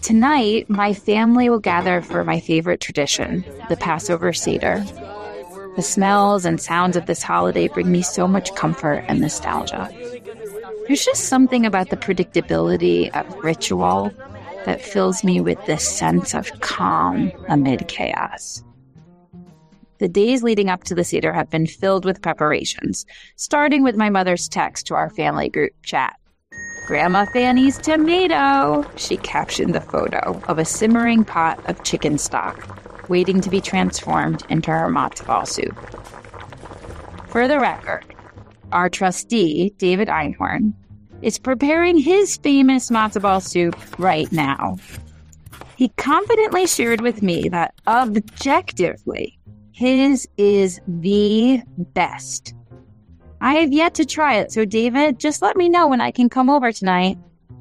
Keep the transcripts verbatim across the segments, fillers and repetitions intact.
Tonight, my family will gather for my favorite tradition, the Passover Seder. The smells and sounds of this holiday bring me so much comfort and nostalgia. There's just something about the predictability of ritual that fills me with this sense of calm amid chaos. The days leading up to the Seder have been filled with preparations, starting with my mother's text to our family group chat. "Grandma Fanny's tomato," she captioned the photo of a simmering pot of chicken stock, waiting to be transformed into her matzo ball soup. For the record, our trustee, David Einhorn, is preparing his famous matzo ball soup right now. He confidently shared with me that objectively, his is the best. I have yet to try it, so David, just let me know when I can come over tonight.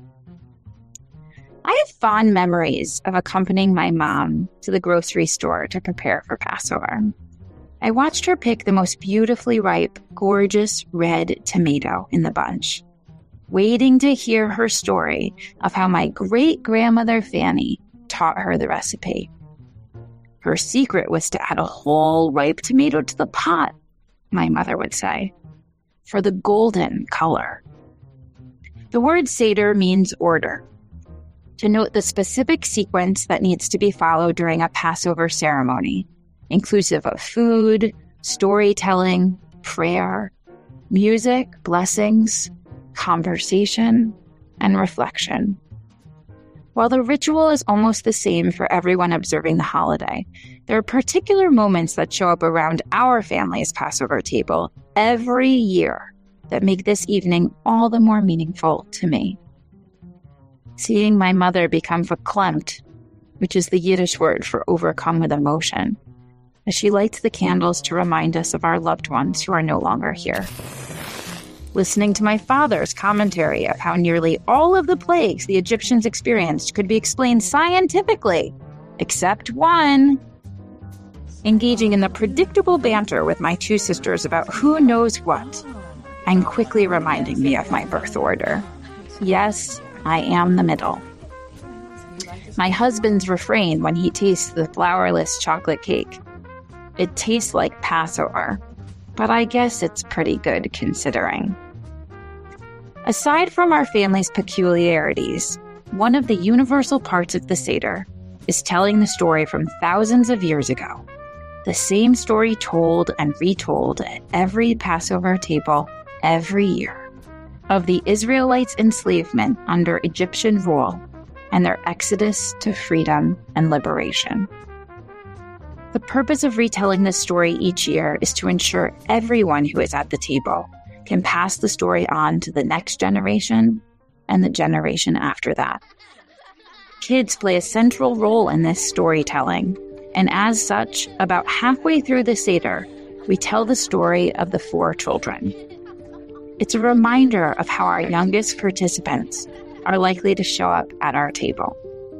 I have fond memories of accompanying my mom to the grocery store to prepare for Passover. I watched her pick the most beautifully ripe, gorgeous red tomato in the bunch, waiting to hear her story of how my great-grandmother Fanny taught her the recipe. Her secret was to add a whole ripe tomato to the pot, my mother would say, for the golden color. The word Seder means order, to note the specific sequence that needs to be followed during a Passover ceremony, inclusive of food, storytelling, prayer, music, blessings, conversation, and reflection. While the ritual is almost the same for everyone observing the holiday, there are particular moments that show up around our family's Passover table every year that make this evening all the more meaningful to me. Seeing my mother become verklempt, which is the Yiddish word for overcome with emotion, as she lights the candles to remind us of our loved ones who are no longer here. Listening to my father's commentary of how nearly all of the plagues the Egyptians experienced could be explained scientifically, except one. Engaging in the predictable banter with my two sisters about who knows what, and quickly reminding me of my birth order. Yes, I am the middle. My husband's refrain when he tastes the flourless chocolate cake. It tastes like Passover, but I guess it's pretty good considering. Aside from our family's peculiarities, one of the universal parts of the Seder is telling the story from thousands of years ago. The same story told and retold at every Passover table every year, of the Israelites' enslavement under Egyptian rule and their exodus to freedom and liberation. The purpose of retelling this story each year is to ensure everyone who is at the table can pass the story on to the next generation and the generation after that. Kids play a central role in this storytelling, and as such, about halfway through the Seder, we tell the story of the four children. It's a reminder of how our youngest participants are likely to show up at our table.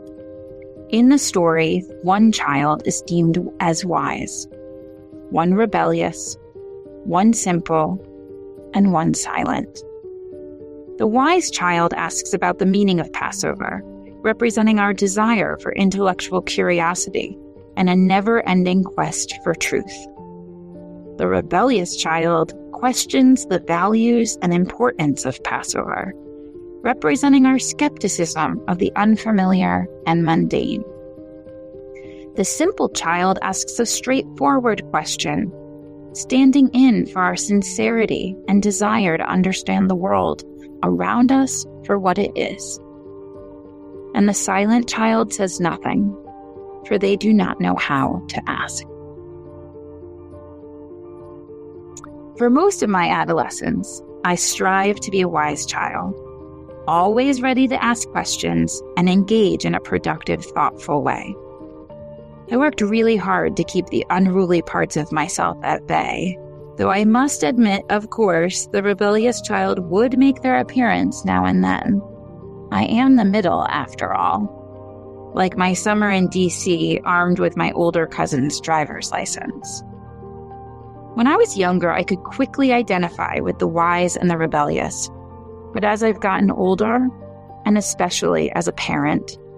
In the story, one child is deemed as wise, one rebellious, one simple, and one silent. The wise child asks about the meaning of Passover, representing our desire for intellectual curiosity and a never-ending quest for truth. The rebellious child questions the values and importance of Passover, representing our skepticism of the unfamiliar and mundane. The simple child asks a straightforward question, standing in for our sincerity and desire to understand the world around us for what it is. And the silent child says nothing, for they do not know how to ask. For most of my adolescence, I strive to be a wise child, always ready to ask questions and engage in a productive, thoughtful way. I worked really hard to keep the unruly parts of myself at bay, though I must admit, of course, the rebellious child would make their appearance now and then. I am the middle, after all. Like my summer in D C, armed with my older cousin's driver's license. When I was younger, I could quickly identify with the wise and the rebellious. But as I've gotten older, and especially as a parent,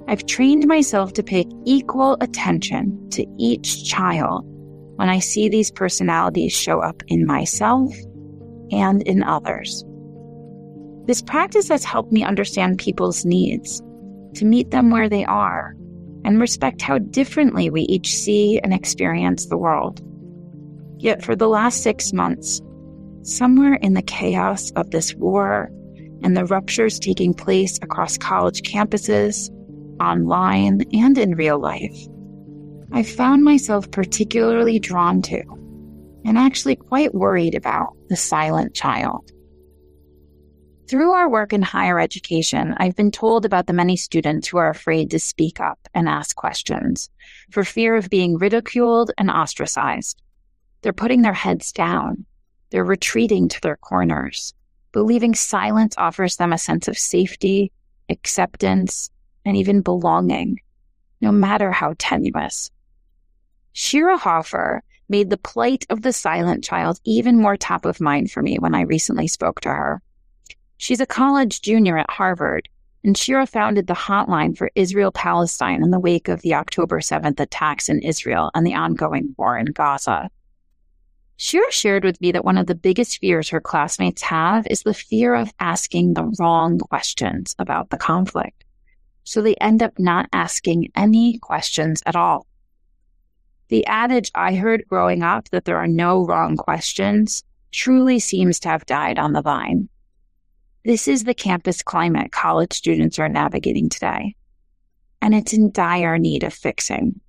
I've trained myself to pay equal attention to each child when I see these personalities show up in myself and in others. This practice has helped me understand people's needs, to meet them where they are, and respect how differently we each see and experience the world. Yet for the last six months, somewhere in the chaos of this war and the ruptures taking place across college campuses, online and in real life, I found myself particularly drawn to, and actually quite worried about, the silent child. Through our work in higher education, I've been told about the many students who are afraid to speak up and ask questions for fear of being ridiculed and ostracized. They're putting their heads down. They're retreating to their corners, believing silence offers them a sense of safety, acceptance, and even belonging, no matter how tenuous. Shira Hoffer made the plight of the silent child even more top of mind for me when I recently spoke to her. She's a college junior at Harvard, and Shira founded the Hotline for Israel-Palestine in the wake of the October seventh attacks in Israel and the ongoing war in Gaza. Shira shared with me that one of the biggest fears her classmates have is the fear of asking the wrong questions about the conflict. So they end up not asking any questions at all. The adage I heard growing up that there are no wrong questions truly seems to have died on the vine. This is the campus climate college students are navigating today, and it's in dire need of fixing.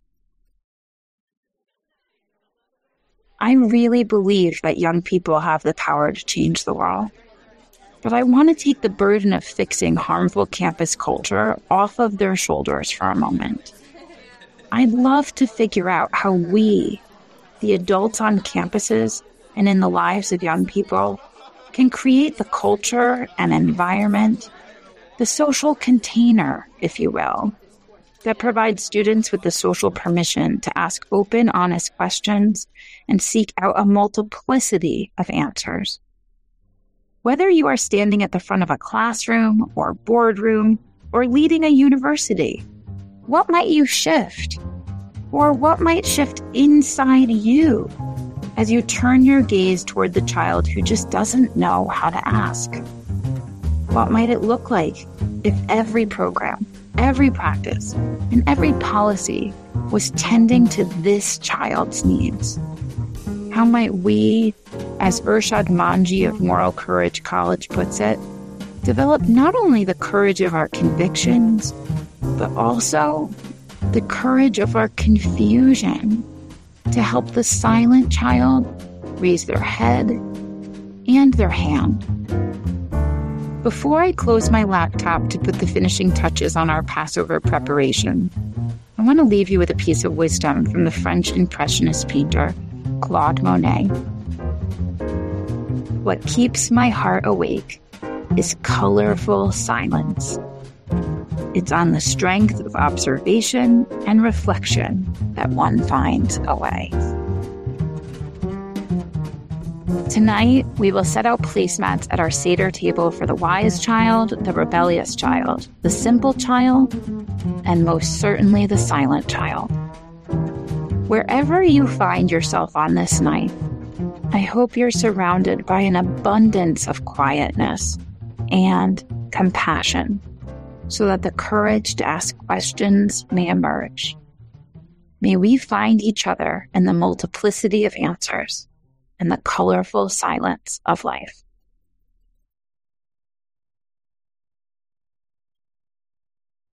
I really believe that young people have the power to change the world, but I want to take the burden of fixing harmful campus culture off of their shoulders for a moment. I'd love to figure out how we, the adults on campuses and in the lives of young people, can create the culture and environment, the social container, if you will, that provides students with the social permission to ask open, honest questions and seek out a multiplicity of answers. Whether you are standing at the front of a classroom or boardroom or leading a university, what might you shift? Or what might shift inside you as you turn your gaze toward the child who just doesn't know how to ask? What might it look like if every program, every practice, and every policy was tending to this child's needs? How might we, as Irshad Manji of Moral Courage College puts it, develop not only the courage of our convictions, but also the courage of our confusion to help the silent child raise their head and their hand. Before I close my laptop to put the finishing touches on our Passover preparation, I want to leave you with a piece of wisdom from the French Impressionist painter, Claude Monet. What keeps my heart awake is colorful silence. It's on the strength of observation and reflection that one finds a way. Tonight, we will set out placemats at our Seder table for the wise child, the rebellious child, the simple child, and most certainly the silent child. Wherever you find yourself on this night, I hope you're surrounded by an abundance of quietness and compassion, so that the courage to ask questions may emerge. May we find each other in the multiplicity of answers and the colorful silence of life.